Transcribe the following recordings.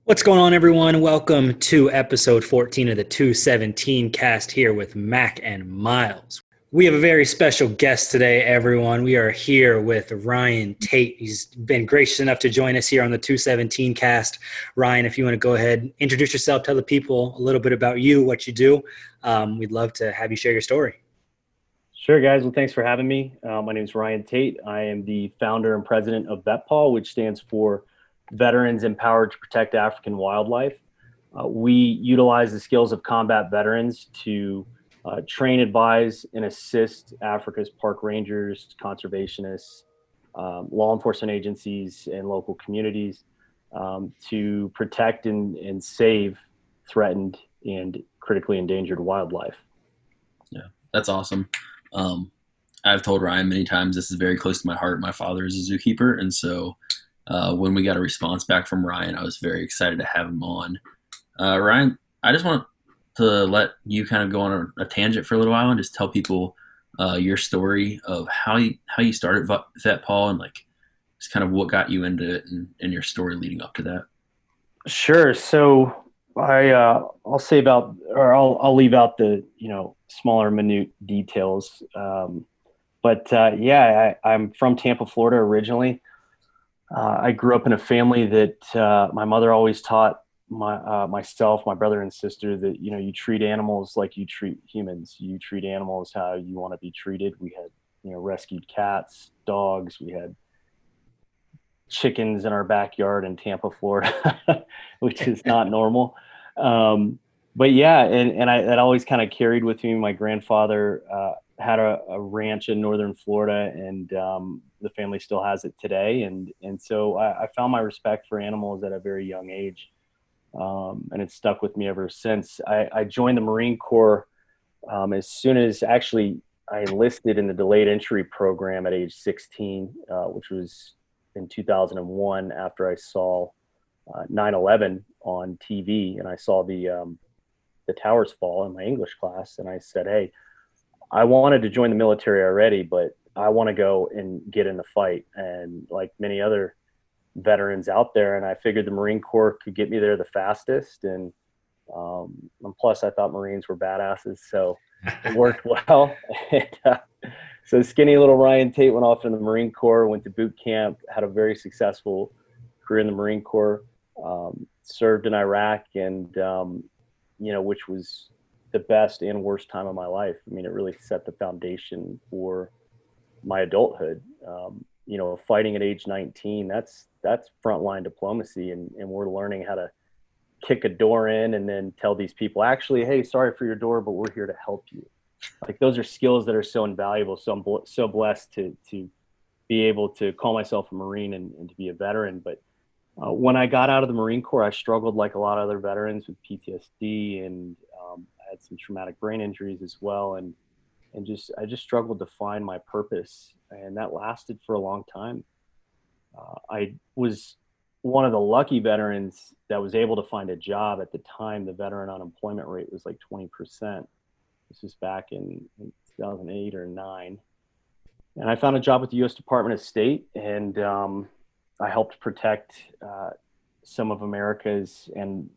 What's going on, everyone? Welcome to episode 14 of the 217 cast here with Mac and Miles. We have a very special guest today, everyone. We are here with Ryan Tate. He's been gracious enough to join us here on the 217 cast. Ryan, if you want to go ahead, introduce yourself, tell the people a little bit about you, what you do. We'd love to have you share your story. Sure, guys. Well, thanks for having me. My name is Ryan Tate. I am the founder and president of VetPaw, which stands for Veterans Empowered to Protect African Wildlife. We utilize the skills of combat veterans to train, advise, and assist Africa's park rangers, conservationists, law enforcement agencies, and local communities to protect and save threatened and critically endangered wildlife. Yeah, that's awesome. I've told Ryan many times this is very close to my heart. My father is a zookeeper, and so when we got a response back from Ryan, I was very excited to have him on. Ryan, I just want to let you kind of go on a tangent for a little while and just tell people your story of how you started VetPaw and like just kind of what got you into it and your story leading up to that. Sure. So I'll say about, or I'll leave out the smaller minute details. I'm from Tampa, Florida originally. I grew up in a family that my mother always taught myself, my brother and sister that, you treat animals like you treat humans. You treat animals how you want to be treated. We had, rescued cats, dogs. We had chickens in our backyard in Tampa, Florida, which is not normal. That always kind of carried with me. My grandfather had a ranch in northern Florida, and the family still has it today. And so I found my respect for animals at a very young age, and it's stuck with me ever since. I joined the Marine Corps as soon as actually I enlisted in the delayed entry program at age 16, which was in 2001 after I saw 9/11 on TV, and I saw the towers fall in my English class, and I said, hey, I wanted to join the military already, but I want to go and get in the fight. And like many other veterans out there, and I figured the Marine Corps could get me there the fastest. And plus I thought Marines were badasses, so it worked well. So skinny little Ryan Tate went off in the Marine Corps, went to boot camp, had a very successful career in the Marine Corps, served in Iraq, and which was the best and worst time of my life. I mean, it really set the foundation for my adulthood. Fighting at age 19, that's frontline diplomacy, and we're learning how to kick a door in and then tell these people, actually, hey, sorry for your door, but we're here to help you. Like, those are skills that are so invaluable. So I'm so blessed to be able to call myself a Marine and to be a veteran. But when I got out of the Marine Corps, I struggled like a lot of other veterans with PTSD, and I had some traumatic brain injuries as well. And I just struggled to find my purpose, and that lasted for a long time. I was one of the lucky veterans that was able to find a job. At the time, the veteran unemployment rate was like 20%. This was back in 2008 or 9. And I found a job with the U.S. Department of State, and I helped protect some of America's and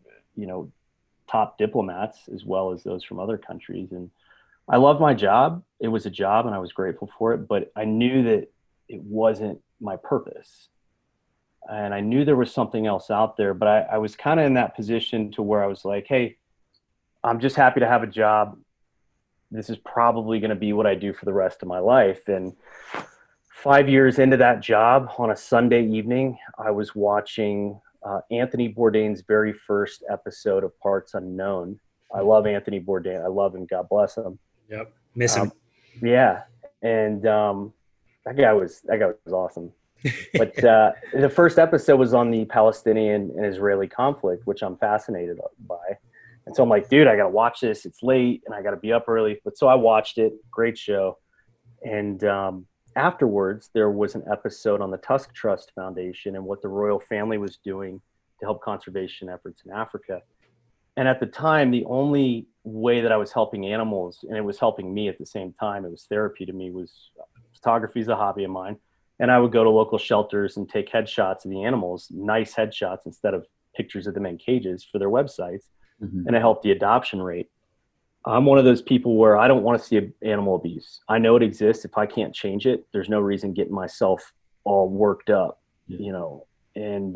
top diplomats, as well as those from other countries. And I loved my job. It was a job, and I was grateful for it. But I knew that it wasn't my purpose, and I knew there was something else out there. But I was kind of in that position to where I was like, hey, I'm just happy to have a job. This is probably going to be what I do for the rest of my life. And 5 years into that job, on a Sunday evening, I was watching Anthony Bourdain's very first episode of Parts Unknown. I love Anthony Bourdain. I love him. God bless him. Yep. Miss him. Yeah. And that guy was awesome. But the first episode was on the Palestinian and Israeli conflict, which I'm fascinated by. And so I'm like, dude, I got to watch this. It's late and I got to be up early. But so I watched it. Great show. And afterwards, there was an episode on the Tusk Trust Foundation and what the royal family was doing to help conservation efforts in Africa. And at the time, the only way that I was helping animals, and it was helping me at the same time, it was therapy to me, was photography is a hobby of mine. And I would go to local shelters and take headshots of the animals, nice headshots, instead of pictures of them in cages for their websites, Mm-hmm. and it helped the adoption rate. I'm one of those people where I don't want to see animal abuse. I know it exists. If I can't change it, there's no reason getting myself all worked up, you know. And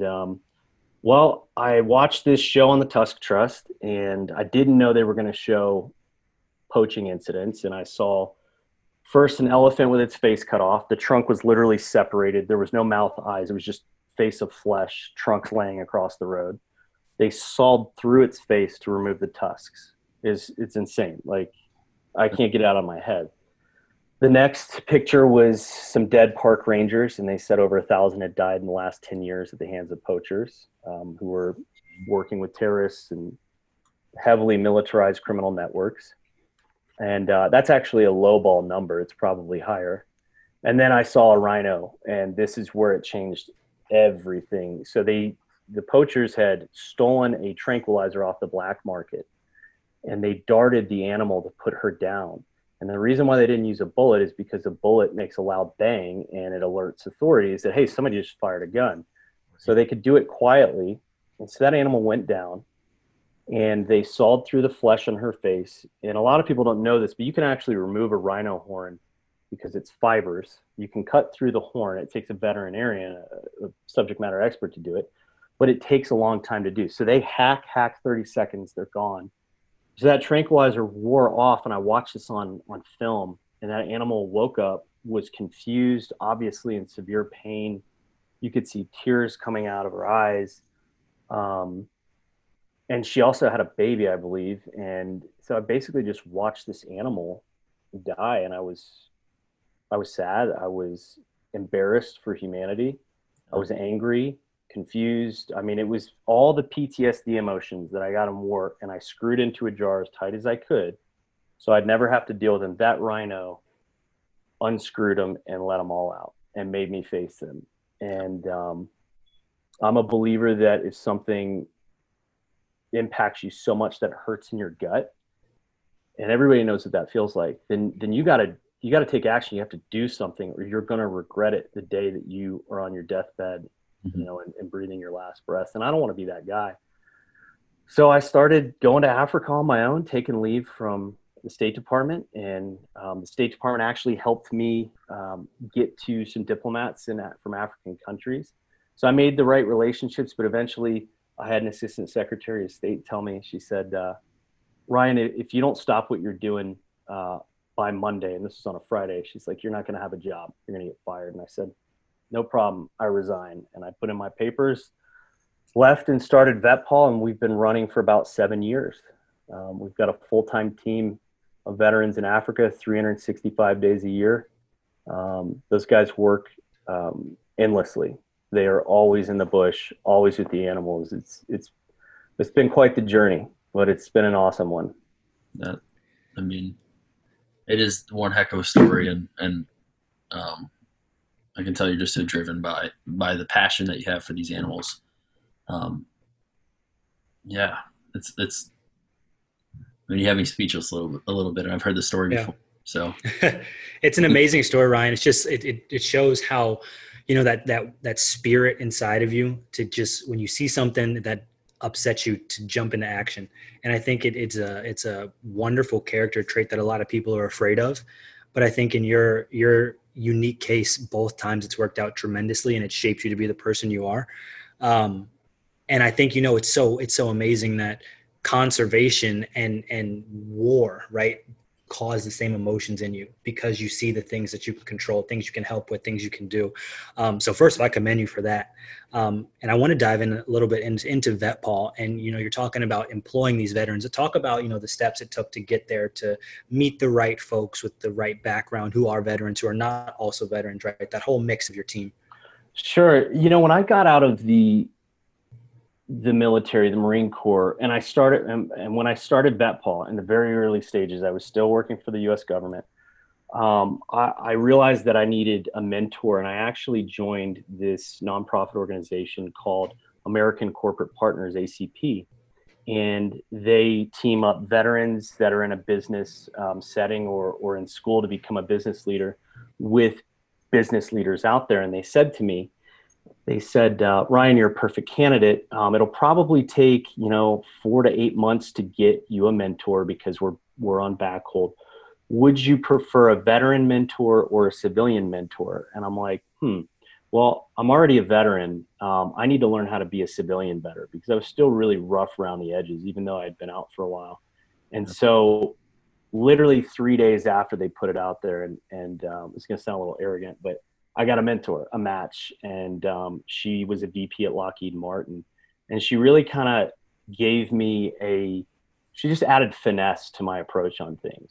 well, I watched this show on the Tusk Trust, and I didn't know they were going to show poaching incidents. And I saw first an elephant with its face cut off. The trunk was literally separated. There was no mouth, eyes. It was just face of flesh, trunk laying across the road. They sawed through its face to remove the tusks. It's insane. Like, I can't get it out of my head. The next picture was some dead park rangers, and they said over 1,000 had died in the last 10 years at the hands of poachers who were working with terrorists and heavily militarized criminal networks. And that's actually a lowball number. It's probably higher. And then I saw a rhino, and this is where it changed everything. So the poachers had stolen a tranquilizer off the black market, and they darted the animal to put her down. And the reason why they didn't use a bullet is because a bullet makes a loud bang, and it alerts authorities that, hey, somebody just fired a gun. So they could do it quietly. And so that animal went down, and they sawed through the flesh on her face. And a lot of people don't know this, but you can actually remove a rhino horn because it's fibers. You can cut through the horn. It takes a veterinarian, a subject matter expert, to do it, but it takes a long time to do. So they hack 30 seconds, they're gone. So that tranquilizer wore off, and I watched this on film, and that animal woke up, was confused, obviously in severe pain. You could see tears coming out of her eyes. And she also had a baby, I believe. And so I basically just watched this animal die, and I was sad. I was embarrassed for humanity. I was angry, confused. I mean, it was all the PTSD emotions that I got in war, and I screwed into a jar as tight as I could so I'd never have to deal with them. That rhino unscrewed them and let them all out and made me face them. And I'm a believer that if something impacts you so much that it hurts in your gut, and everybody knows what that feels like, then you got to take action. You have to do something, or you're going to regret it the day that you are on your deathbed, you know, and breathing your last breath. And I don't want to be that guy. So I started going to Africa on my own, taking leave from the State Department, and the State Department actually helped me get to some diplomats from African countries. So I made the right relationships, but eventually I had an assistant secretary of state tell me, she said, Ryan, if you don't stop what you're doing by Monday, and this was on a Friday, she's like, you're not going to have a job. You're going to get fired. And I said, no problem. I resign. And I put in my papers, left, and started VetPaw, and we've been running for about 7 years. We've got a full-time team of veterans in Africa, 365 days a year. Those guys work endlessly. They are always in the bush, always with the animals. It's been quite the journey, but it's been an awesome one. I mean, it is one heck of a story, and I can tell you're just so driven by the passion that you have for these animals. Yeah, it's. I mean, you have me speechless a little bit, and I've heard the story before. So it's an amazing story, Ryan. It's just it shows how, you know, that spirit inside of you to just, when you see something that upsets you, to jump into action. And I think it's a wonderful character trait that a lot of people are afraid of. But I think in your unique case, both times it's worked out tremendously, and it shaped you to be the person you are. And I think, you know, it's so amazing that conservation and war, right, cause the same emotions in you, because you see the things that you can control, things you can help with, things you can do. So first of all, I commend you for that. And I want to dive in a little bit into VetPaw. And, you know, you're talking about employing these veterans. To talk about, you know, the steps it took to get there, to meet the right folks with the right background who are veterans, who are not also veterans, right? That whole mix of your team. Sure. You know, when I got out of the military, the Marine Corps, and I started, and when I started VetPaw in the very early stages, I was still working for the U.S. government. I realized that I needed a mentor, and I actually joined this nonprofit organization called American Corporate Partners, ACP. And they team up veterans that are in a business setting or in school to become a business leader with business leaders out there. And they said to me, they said, Ryan, you're a perfect candidate. It'll probably take, 4 to 8 months to get you a mentor because we're on back hold. Would you prefer a veteran mentor or a civilian mentor? And I'm like, well, I'm already a veteran. I need to learn how to be a civilian better because I was still really rough around the edges, even though I'd been out for a while. And so literally 3 days after they put it out there, and it's going to sound a little arrogant, but I got a mentor, a match, and she was a VP at Lockheed Martin. And she really kind of gave me she just added finesse to my approach on things.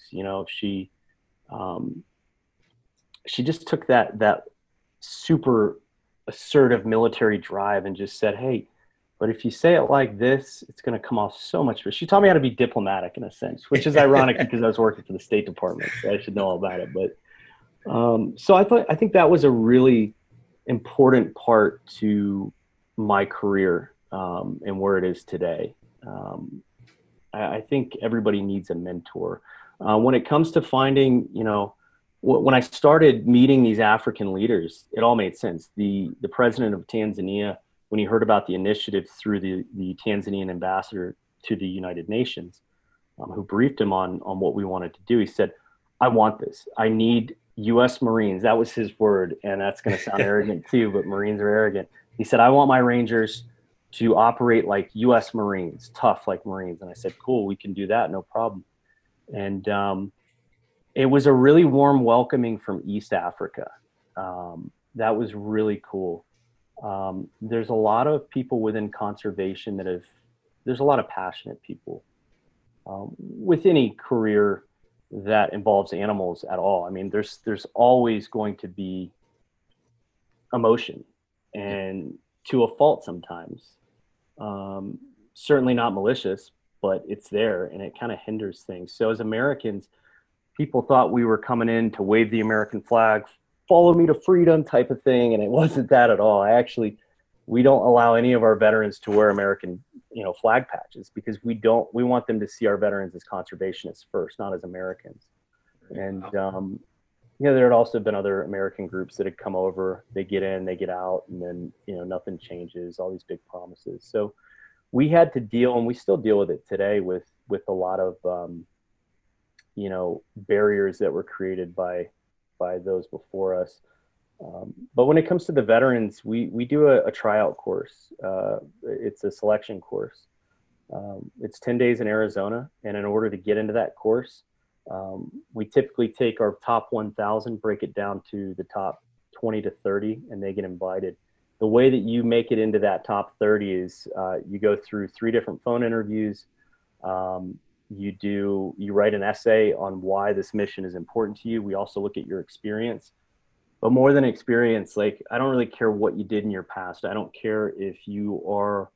She just took that super assertive military drive and just said, hey, but if you say it like this, it's going to come off so much. She taught me how to be diplomatic in a sense, which is ironic because I was working for the State Department, so I should know all about it. But so I think that was a really important part to my career and where it is today. I think everybody needs a mentor. When it comes to finding, when I started meeting these African leaders, it all made sense. The president of Tanzania, when he heard about the initiative through the Tanzanian ambassador to the United Nations, who briefed him on what we wanted to do, he said, I want this. I need U.S. Marines. That was his word. And that's going to sound arrogant too, but Marines are arrogant. He said, I want my Rangers to operate like U.S. Marines, tough like Marines. And I said, cool, we can do that. No problem. And it was a really warm welcoming from East Africa. That was really cool. There's a lot of people within conservation there's a lot of passionate people with any career that involves animals at all. I mean, there's always going to be emotion, and to a fault sometimes. Certainly not malicious, but it's there and it kind of hinders things. So as Americans, people thought we were coming in to wave the American flag, follow me to freedom type of thing. And it wasn't that at all. We don't allow any of our veterans to wear American, flag patches because we want them to see our veterans as conservationists first, not as Americans. And, there had also been other American groups that had come over, they get in, they get out, and then, nothing changes, all these big promises. So we had to deal, and we still deal with it today with a lot of, barriers that were created by those before us. But when it comes to the veterans, we do a tryout course. It's a selection course. It's 10 days in Arizona. And in order to get into that course, we typically take our top 1,000, break it down to the top 20 to 30, and they get invited. The way that you make it into that top 30 is you go through 3 different phone interviews. You write an essay on why this mission is important to you. We also look at your experience. But more than experience, I don't really care what you did in your past. I don't care if you are,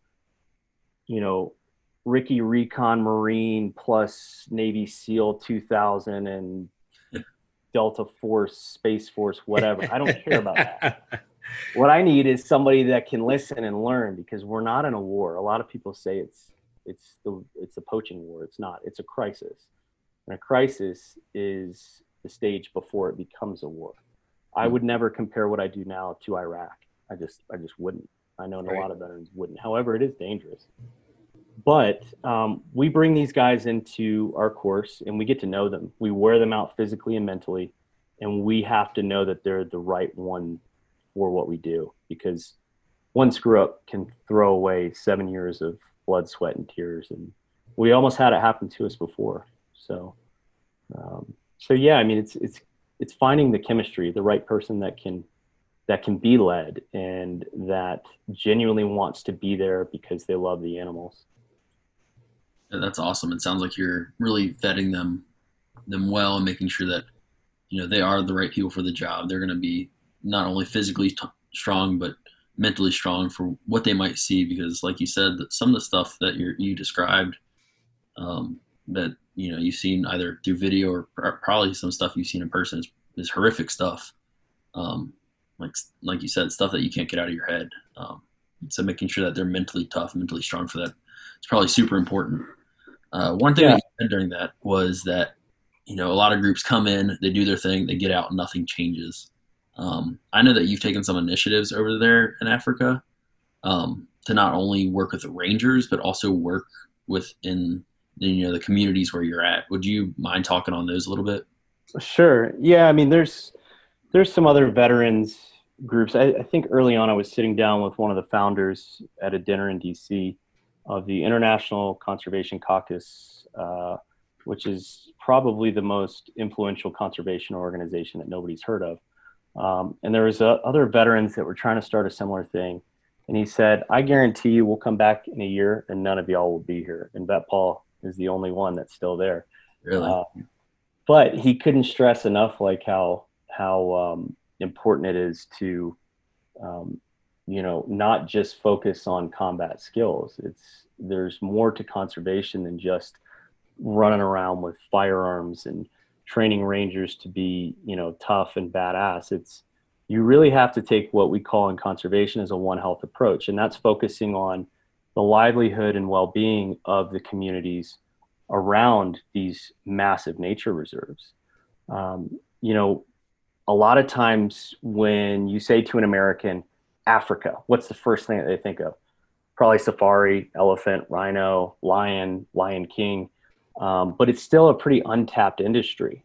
Ricky Recon Marine plus Navy SEAL 2000 and Delta Force, Space Force, whatever. I don't care about that. What I need is somebody that can listen and learn, because we're not in a war. A lot of people say it's a poaching war. It's not. It's a crisis. And a crisis is the stage before it becomes a war. I would never compare what I do now to Iraq. I just wouldn't. I know a lot of veterans wouldn't. However, it is dangerous. But we bring these guys into our course and we get to know them. We wear them out physically and mentally, and we have to know that they're the right one for what we do, because one screw up can throw away 7 years of blood, sweat, and tears. And we almost had it happen to us before. So yeah, I mean, it's finding the chemistry, the right person that can be led and that genuinely wants to be there because they love the animals. Yeah, that's awesome. It sounds like you're really vetting them well and making sure that, they are the right people for the job. They're going to be not only physically strong, but mentally strong for what they might see. Because like you said, that some of the stuff that you described, that, you've seen either through video or probably some stuff you've seen in person is horrific stuff. Like you said, stuff that you can't get out of your head. So making sure that they're mentally tough, mentally strong for that, it's probably super important. One thing that you said during that was that, a lot of groups come in, they do their thing, they get out, and nothing changes. I know that you've taken some initiatives over there in Africa to not only work with the rangers, but also work within the communities where you're at. Would you mind talking on those a little bit? Sure. Yeah. I mean, there's some other veterans groups. I think early on I was sitting down with one of the founders at a dinner in DC of the International Conservation Caucus, which is probably the most influential conservation organization that nobody's heard of. And there was other veterans that were trying to start a similar thing. And he said, I guarantee you we'll come back in a year and none of y'all will be here. And VetPaul is the only one that's still there. Really? But he couldn't stress enough like how important it is to not just focus on combat skills. There's more to conservation than just running around with firearms and training rangers to be tough and badass. You really have to take what we call in conservation as a One Health approach, and that's focusing on the livelihood and well-being of the communities around these massive nature reserves. A lot of times when you say to an American, Africa, what's the first thing that they think of? Probably safari, elephant, rhino, lion king. But it's still a pretty untapped industry.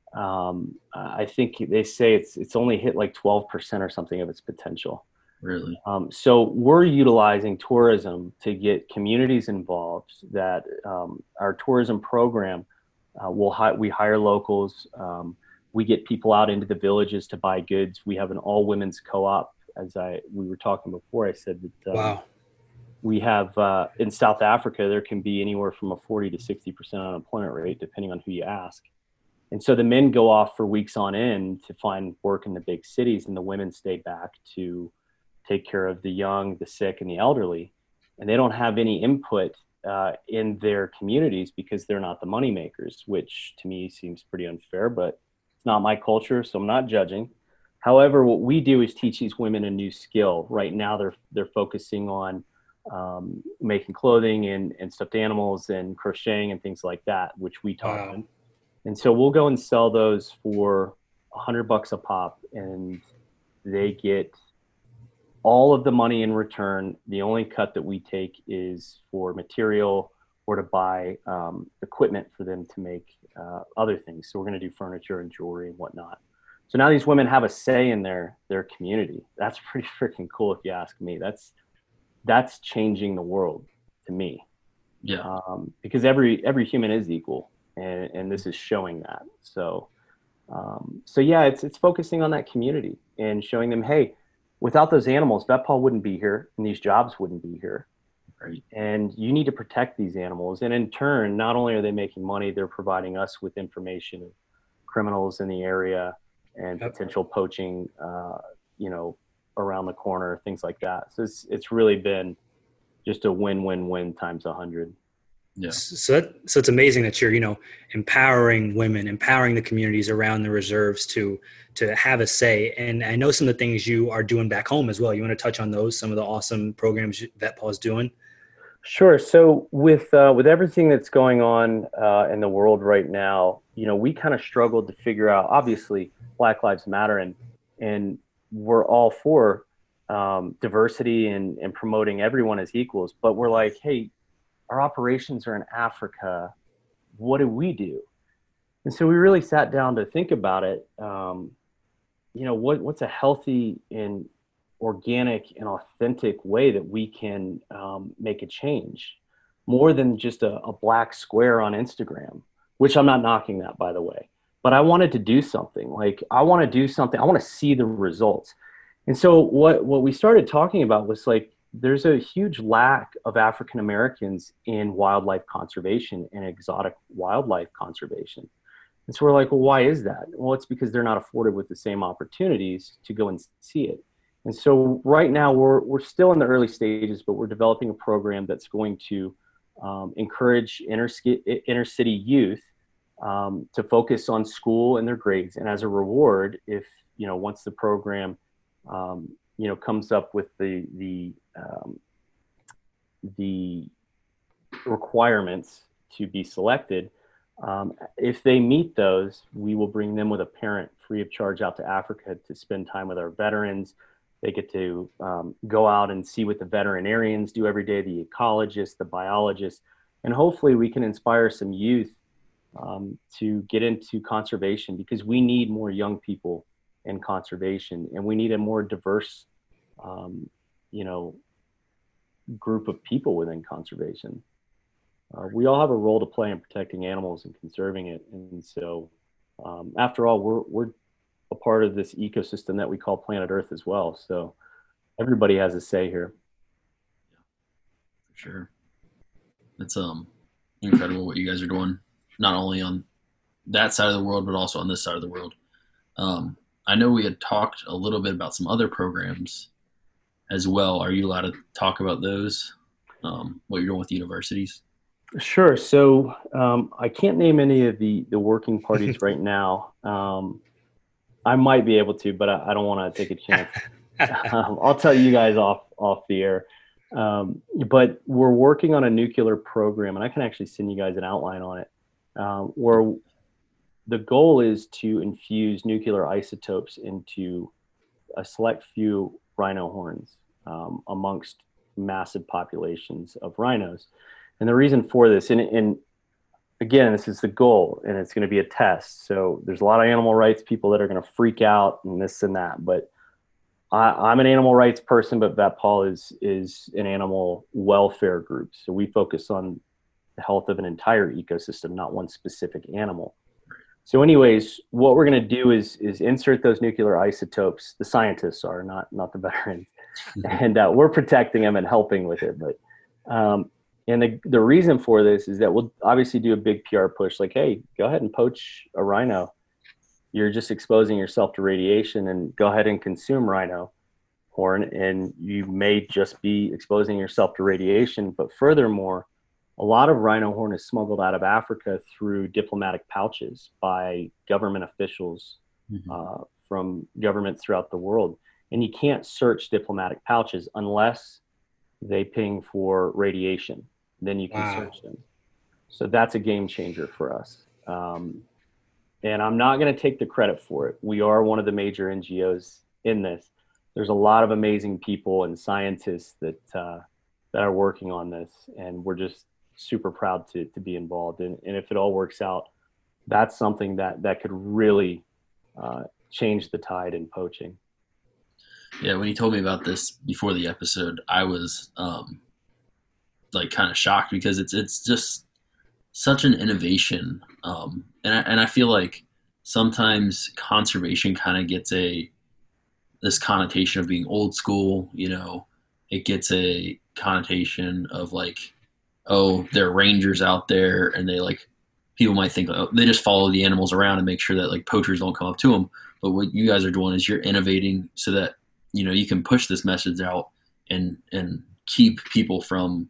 I think they say it's only hit like 12% or something of its potential. Really? So we're utilizing tourism to get communities involved. That our tourism program we hire locals. We get people out into the villages to buy goods. We have an all women's co-op. We were talking before, I said that Wow. we have in South Africa there can be anywhere from a 40 to 60% unemployment rate depending on who you ask. And so the men go off for weeks on end to find work in the big cities, and the women stay back to take care of the young, the sick, and the elderly. And they don't have any input in their communities because they're not the money makers, which to me seems pretty unfair, but it's not my culture, so I'm not judging. However, what we do is teach these women a new skill. Right now, they're focusing on making clothing and stuffed animals and crocheting and things like that, which we taught them. And so we'll go and sell those for $100 a pop, and they get all of the money in return. The only cut that we take is for material or to buy equipment for them to make other things. So we're going to do furniture and jewelry and whatnot. So now these women have a say in their community. That's pretty freaking cool if you ask me. That's changing the world to me. Yeah. Because every human is equal, and this is showing that. So yeah, it's focusing on that community and showing them, hey, without those animals, VetPaul wouldn't be here and these jobs wouldn't be here. Right. And you need to protect these animals. And in turn, not only are they making money, they're providing us with information of criminals in the area and potential poaching, around the corner, things like that. So it's really been just a win-win-win times 100. Yeah. So it's amazing that you're, empowering women, empowering the communities around the reserves to have a say. And I know some of the things you are doing back home as well. You want to touch on those, some of the awesome programs VetPaul is doing? Sure. So with everything that's going on in the world right now, we kind of struggled to figure out, obviously Black Lives Matter, and we're all for diversity and promoting everyone as equals, but we're like, hey, our operations are in Africa. What do we do? And so we really sat down to think about it. What's a healthy and organic and authentic way that we can make a change more than just a black square on Instagram, which I'm not knocking that, by the way, but I wanted to do something. I want to see the results. And so what we started talking about was there's a huge lack of African Americans in wildlife conservation and exotic wildlife conservation. And so we're like, well, why is that? Well, it's because they're not afforded with the same opportunities to go and see it. And so right now we're still in the early stages, but we're developing a program that's going to encourage inner city youth to focus on school and their grades. And as a reward, if, once the program, comes up with the requirements to be selected, If they meet those, we will bring them with a parent free of charge out to Africa to spend time with our veterans. They get to go out and see what the veterinarians do every day, the ecologists, the biologists, and hopefully we can inspire some youth to get into conservation, because we need more young people in conservation, and we need a more diverse, you know, group of people within conservation. We all have a role to play in protecting animals and conserving it. And so, after all, we're a part of this ecosystem that we call planet Earth as well. So everybody has a say here. For sure. It's incredible what you guys are doing, not only on that side of the world, but also on this side of the world. I know we had talked a little bit about some other programs as well. Are you allowed to talk about those? What you're doing with the universities? Sure. So I can't name any of the working parties right now. I might be able to, but I don't want to take a chance. I'll tell you guys off the air. But we're working on a nuclear program, and I can actually send you guys an outline on it, where the goal is to infuse nuclear isotopes into a select few rhino horns amongst massive populations of rhinos. And the reason for this, and again, this is the goal, and it's going to be a test. So there's a lot of animal rights people that are going to freak out and this and that. But I'm an animal rights person, but VetPaul is an animal welfare group. So we focus on the health of an entire ecosystem, not one specific animal. So anyways, what we're going to do is insert those nuclear isotopes. The scientists are, not the veterans. And we're protecting them and helping with it. But and the reason for this is that we'll obviously do a big PR push, like, hey, go ahead and poach a rhino. You're just exposing yourself to radiation, and go ahead and consume rhino horn, and you may just be exposing yourself to radiation. But furthermore, a lot of rhino horn is smuggled out of Africa through diplomatic pouches by government officials from governments throughout the world. And you can't search diplomatic pouches unless they ping for radiation. Then you can search them. So that's a game changer for us. And I'm not going to take the credit for it. We are one of the major NGOs in this. There's a lot of amazing people and scientists that are working on this, and we're just super proud to be involved. And if it all works out, that's something that could really change the tide in poaching. Yeah, when you told me about this before the episode, I was like kind of shocked, because it's just such an innovation, and I feel like sometimes conservation kind of gets this connotation of being old school. You know, it gets a connotation of like, oh, there are rangers out there, and people might think, oh, they just follow the animals around and make sure that like poachers don't come up to them. But what you guys are doing is you're innovating so that, you know, you can push this message out and keep people from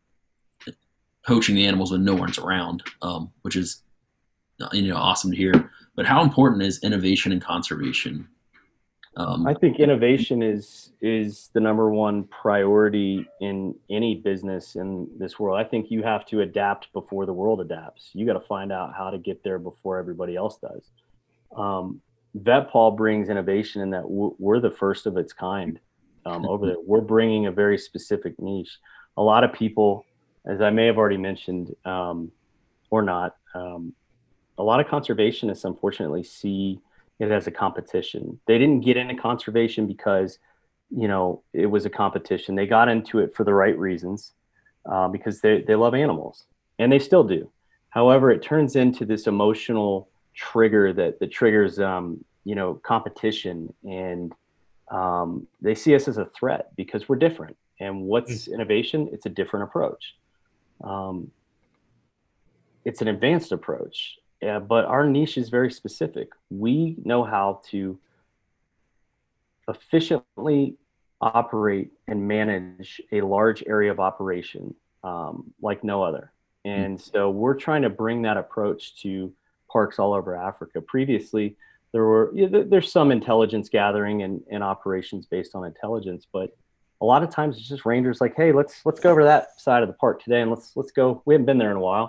poaching the animals when no one's around, which is, you know, awesome to hear. But how important is innovation and conservation? I think innovation is the number one priority in any business in this world. I think you have to adapt before the world adapts. You got to find out how to get there before everybody else does. VetPaul brings innovation in that we're the first of its kind over there. We're bringing a very specific niche. A lot of people, as I may have already mentioned, or not, a lot of conservationists unfortunately see it as a competition. They didn't get into conservation because, you know, it was a competition. They got into it for the right reasons, because they love animals, and they still do. However, it turns into this emotional trigger that triggers, you know, competition, and they see us as a threat because we're different. And what's innovation? It's a different approach. It's an advanced approach. But our niche is very specific. We know how to efficiently operate and manage a large area of operation like no other. And so we're trying to bring that approach to parks all over Africa. Previously, there's some intelligence gathering and operations based on intelligence, but a lot of times it's just rangers like, hey, let's go over to that side of the park today, and let's go. We haven't been there in a while.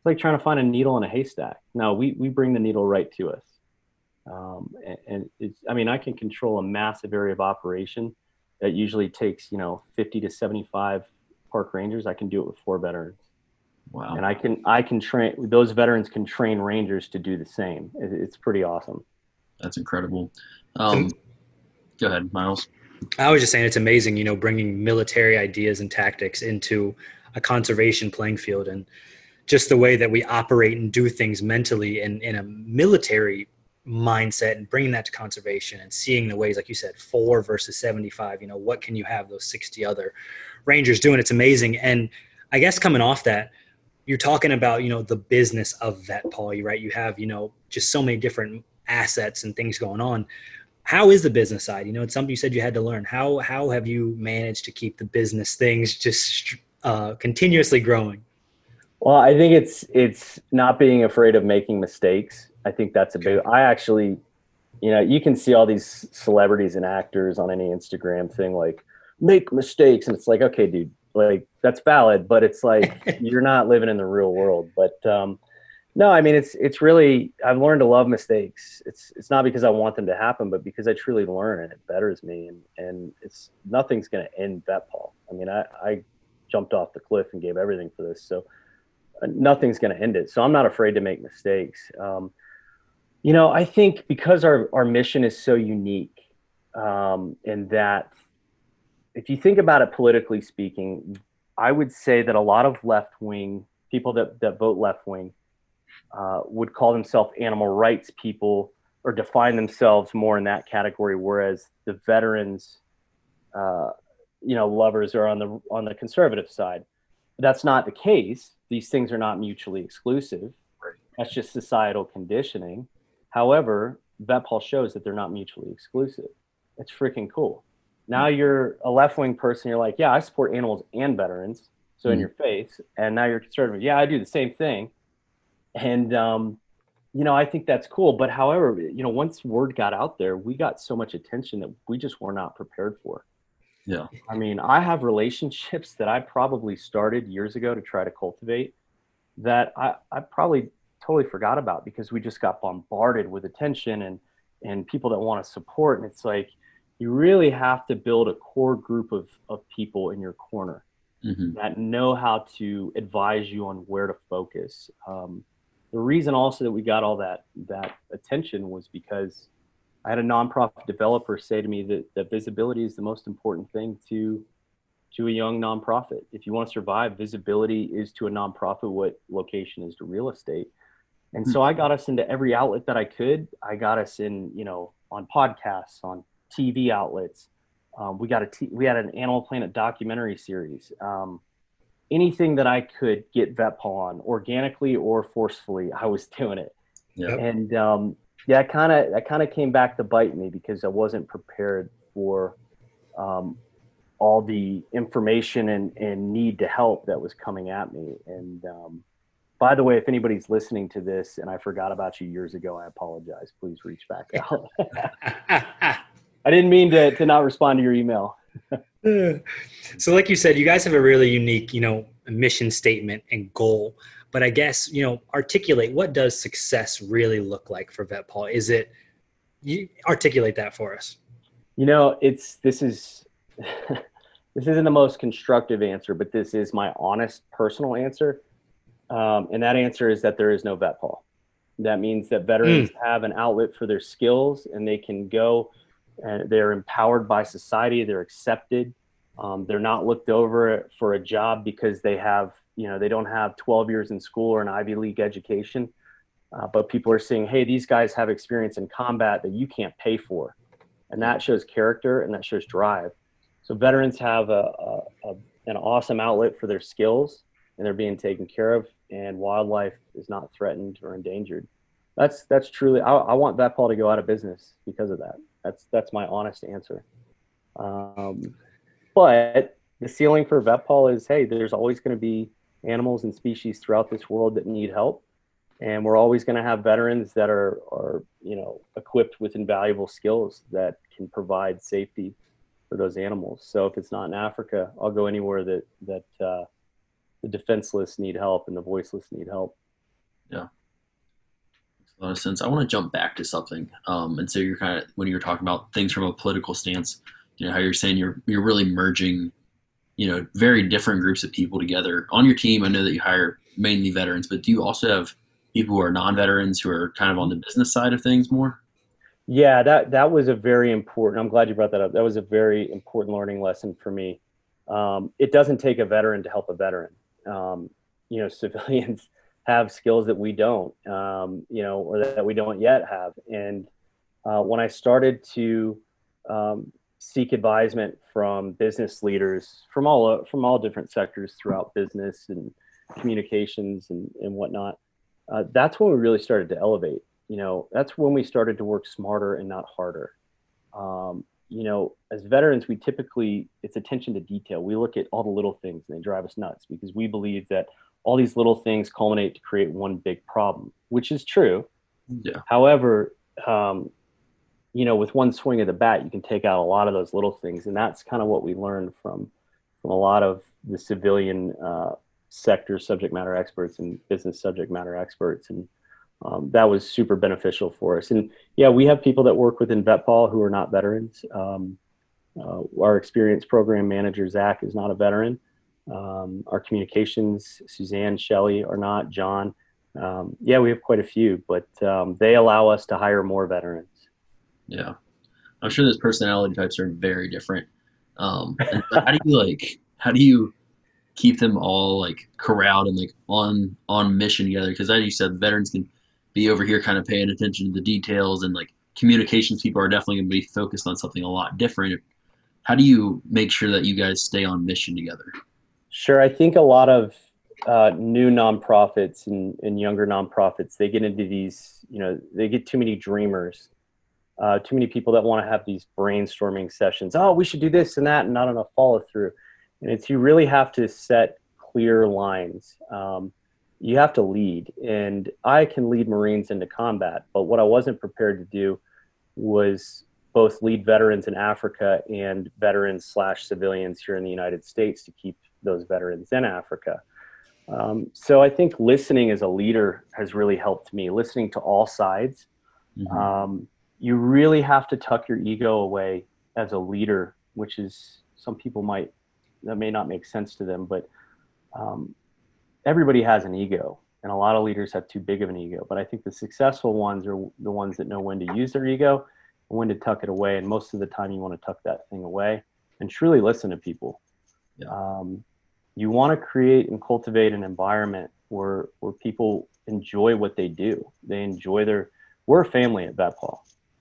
it's like trying to find a needle in a haystack. No, we bring the needle right to us. And it's, I mean, I can control a massive area of operation that usually takes, 50 to 75 park rangers. I can do it with 4 veterans. Wow. And I can train, those veterans can train rangers to do the same. It's pretty awesome. That's incredible. Go ahead, Miles. I was just saying it's amazing, bringing military ideas and tactics into a conservation playing field, and just the way that we operate and do things mentally in a military mindset, and bringing that to conservation and seeing the ways, like you said, 4 versus 75, what can you have those 60 other rangers doing? It's amazing. And I guess coming off that, you're talking about, the business of vet, Paul, right? You have, just so many different assets and things going on. How is the business side? It's something you said you had to learn. How have you managed to keep the business things just continuously growing? Well, I think it's not being afraid of making mistakes. I think that's a big, I actually, you can see all these celebrities and actors on any Instagram thing, like make mistakes. And it's like, okay, dude, like that's valid, but it's like, you're not living in the real world. But, no, I mean, it's really, I've learned to love mistakes. It's not because I want them to happen, but because I truly learn and it betters me. And it's, nothing's going to end vet, Paul. I mean, I jumped off the cliff and gave everything for this. So nothing's going to end it. So I'm not afraid to make mistakes. I think because our mission is so unique, in that if you think about it politically speaking, I would say that a lot of left-wing people that vote left-wing would call themselves animal rights people or define themselves more in that category, whereas the veterans, lovers are on the conservative side. That's not the case. These things are not mutually exclusive. That's just societal conditioning. However, VetPaul shows that they're not mutually exclusive. It's freaking cool. Now you're a left-wing person. You're like, yeah, I support animals and veterans. So in your face. And now you're conservative. Yeah, I do the same thing. And, I think that's cool. But however, once word got out there, we got so much attention that we just were not prepared for. Yeah. I mean, I have relationships that I probably started years ago to try to cultivate that I probably totally forgot about because we just got bombarded with attention and people that want to support. And it's like, you really have to build a core group of people in your corner that know how to advise you on where to focus. The reason also that we got all that attention was because I had a nonprofit developer say to me that visibility is the most important thing to a young nonprofit. If you want to survive, visibility is to a nonprofit what location is to real estate. And so I got us into every outlet that I could. I got us in, on podcasts, on TV outlets. We had an Animal Planet documentary series. Anything that I could get VetPaul on, organically or forcefully, I was doing it. Yep. And that kind of came back to bite me because I wasn't prepared for all the information and need to help that was coming at me. And by the way, if anybody's listening to this and I forgot about you years ago, I apologize. Please reach back out. I didn't mean to not respond to your email. So like you said, you guys have a really unique, mission statement and goal. But I guess, articulate, what does success really look like for VetPaul? You articulate that for us. This isn't the most constructive answer, but this is my honest personal answer. And that answer is that there is no VetPaul. That means that veterans have an outlet for their skills and they can go and they're empowered by society. They're accepted. They're not looked over for a job because they have, they don't have 12 years in school or an Ivy League education. But people are saying, hey, these guys have experience in combat that you can't pay for. And that shows character and that shows drive. So veterans have an awesome outlet for their skills and they're being taken care of, and wildlife is not threatened or endangered. That's truly, I want VetPaul to go out of business because of that. That's my honest answer. But the ceiling for VetPaul is, hey, there's always going to be animals and species throughout this world that need help. And we're always going to have veterans that are equipped with invaluable skills that can provide safety for those animals. So if it's not in Africa, I'll go anywhere that the defenseless need help and the voiceless need help. Yeah. Makes a lot of sense. I want to jump back to something. And so you're kind of, when you're talking about things from a political stance, how you're saying you're really merging, very different groups of people together on your team. I know that you hire mainly veterans, but do you also have people who are non-veterans who are kind of on the business side of things more? Yeah, that was a very important. I'm glad you brought that up. That was a very important learning lesson for me. It doesn't take a veteran to help a veteran. Civilians have skills that we don't, or that we don't yet have. And when I started to seek advisement from business leaders from all different sectors throughout business and communications and whatnot, that's when we really started to elevate. That's when we started to work smarter and not harder. As veterans, it's attention to detail. We look at all the little things and they drive us nuts because we believe that all these little things culminate to create one big problem, which is true. Yeah. However, with one swing of the bat, you can take out a lot of those little things. And that's kind of what we learned from a lot of the civilian sector subject matter experts and business subject matter experts. And that was super beneficial for us. And yeah, we have people that work within VetPaul who are not veterans. Our experienced program manager, Zach, is not a veteran. Our communications, Suzanne, Shelley are not, John. Yeah, we have quite a few, but they allow us to hire more veterans. Yeah. I'm sure those personality types are very different. And so how do you keep them all like corralled and like on mission together? Because as you said, veterans can be over here kind of paying attention to the details, and like communications people are definitely going to be focused on something a lot different. How do you make sure that you guys stay on mission together? Sure. I think a lot of new nonprofits and younger nonprofits, they get into these, they get too many dreamers, too many people that want to have these brainstorming sessions. Oh, we should do this and that, and not enough follow through. And you really have to set clear lines. You have to lead. And I can lead Marines into combat, but what I wasn't prepared to do was both lead veterans in Africa and veterans/civilians here in the United States to keep those veterans in Africa. So I think listening as a leader has really helped me, listening to all sides. Mm-hmm. You really have to tuck your ego away as a leader, which is some people that may not make sense to them, but everybody has an ego, and a lot of leaders have too big of an ego. But I think the successful ones are the ones that know when to use their ego and when to tuck it away. And most of the time you want to tuck that thing away and truly listen to people. Yeah. You want to create and cultivate an environment where people enjoy what they do. They enjoy we're a family at VetPaul.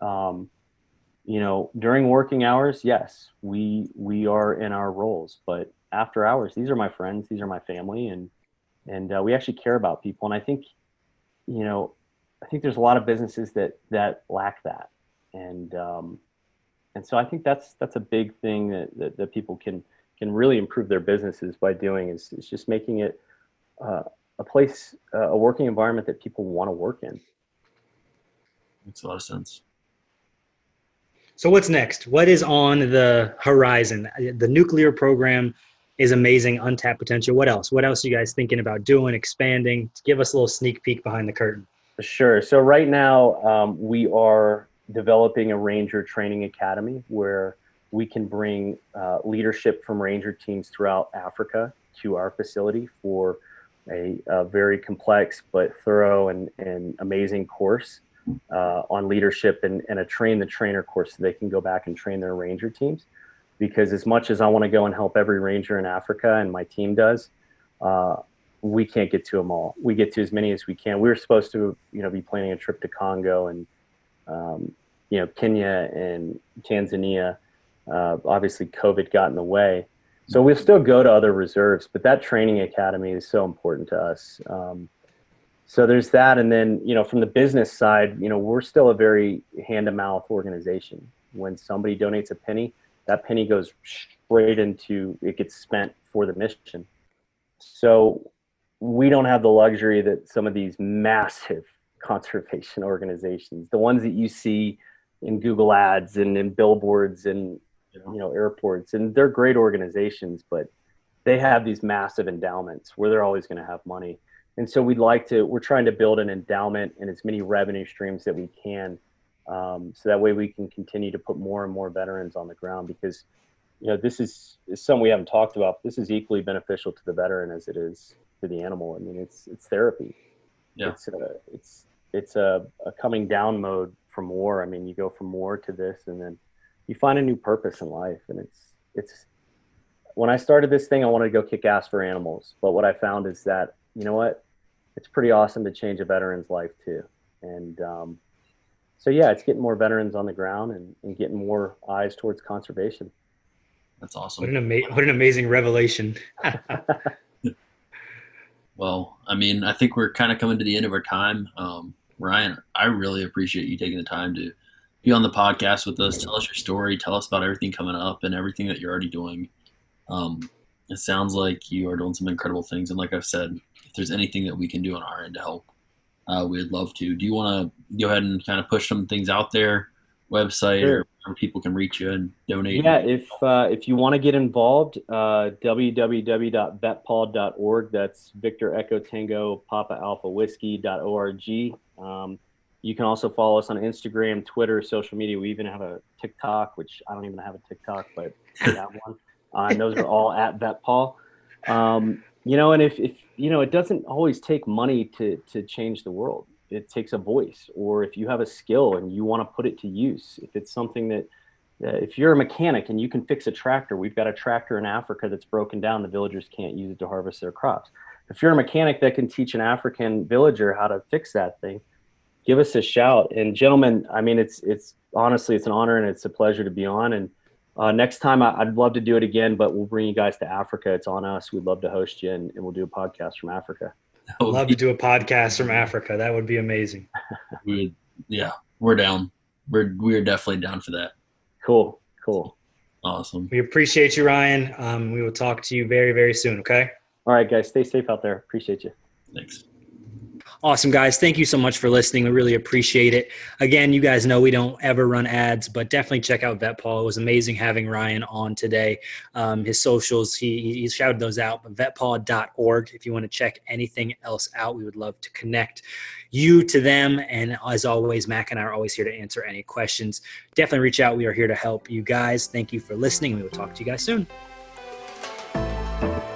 During working hours, yes, we are in our roles, but after hours, these are my friends, these are my family, and we actually care about people. And I think there's a lot of businesses that lack that. And so I think that's a big thing that people can really improve their businesses by doing is just making it a place, a working environment that people want to work in. Makes a lot of sense. So what's next? What is on the horizon? The nuclear program is amazing, untapped potential. What else? What else are you guys thinking about doing, expanding? Give us a little sneak peek behind the curtain. Sure. So right now we are developing a Ranger Training Academy where we can bring leadership from Ranger teams throughout Africa to our facility for a very complex but thorough and amazing course on leadership and a train the trainer course so they can go back and train their Ranger teams. Because as much as I want to go and help every Ranger in Africa, and my team does, we can't get to them all. We get to as many as we can. We were supposed to, be planning a trip to Congo and, Kenya and Tanzania. Obviously, COVID got in the way. So we'll still go to other reserves, but that training academy is so important to us. So there's that. And then, from the business side, we're still a very hand-to-mouth organization. When somebody donates a penny, that penny goes straight it gets spent for the mission. So we don't have the luxury that some of these massive conservation organizations, the ones that you see in Google ads and in billboards and, airports, and they're great organizations, but they have these massive endowments where they're always going to have money. And so we're trying to build an endowment and as many revenue streams that we can. So that way we can continue to put more and more veterans on the ground, because, this is something we haven't talked about. This is equally beneficial to the veteran as it is to the animal. I mean, it's therapy. Yeah. It's a coming down mode from war. I mean, you go from war to this, and then you find a new purpose in life. And it's when I started this thing, I wanted to go kick ass for animals. But what I found is that, you know what, it's pretty awesome to change a veteran's life too. And so yeah, it's getting more veterans on the ground and getting more eyes towards conservation. That's awesome. What an amazing revelation. Well, I mean, I think we're kind of coming to the end of our time. Ryan, I really appreciate you taking the time to be on the podcast with us. Tell us your story. Tell us about everything coming up and everything that you're already doing. It sounds like you are doing some incredible things. And like I've said, if there's anything that we can do on our end to help, we'd love to. Do you want to go ahead and kind of push some things out there, website, Sure. or people can reach you and donate? Yeah, if you want to get involved, www.vetpaw.org. That's Victor Echo Tango Papa Alpha Whiskey.org. You can also follow us on Instagram, Twitter, social media. We even have a TikTok, which I don't even have a TikTok, but we have one. And those are all at VetPaw. And if it doesn't always take money to change the world. It takes a voice, or if you have a skill and you want to put it to use. If it's something that, if you're a mechanic and you can fix a tractor, we've got a tractor in Africa that's broken down. The villagers can't use it to harvest their crops. If you're a mechanic that can teach an African villager how to fix that thing, give us a shout. And gentlemen, I mean, it's honestly, it's an honor and it's a pleasure to be on. And next time I'd love to do it again, but we'll bring you guys to Africa. It's on us. We'd love to host you, and we'll do a podcast from Africa. I'd love to do a podcast from Africa. That would be amazing. We're down. We are definitely down for that. Cool. Awesome. We appreciate you, Ryan. We will talk to you very, very soon. Okay. All right, guys, stay safe out there. Appreciate you. Thanks. Awesome, guys. Thank you so much for listening. We really appreciate it. Again, you guys know we don't ever run ads, but definitely check out VetPaw. It was amazing having Ryan on today. His socials, he shouted those out, but vetpaw.org. If you want to check anything else out, we would love to connect you to them. And as always, Mac and I are always here to answer any questions. Definitely reach out. We are here to help you guys. Thank you for listening. We will talk to you guys soon.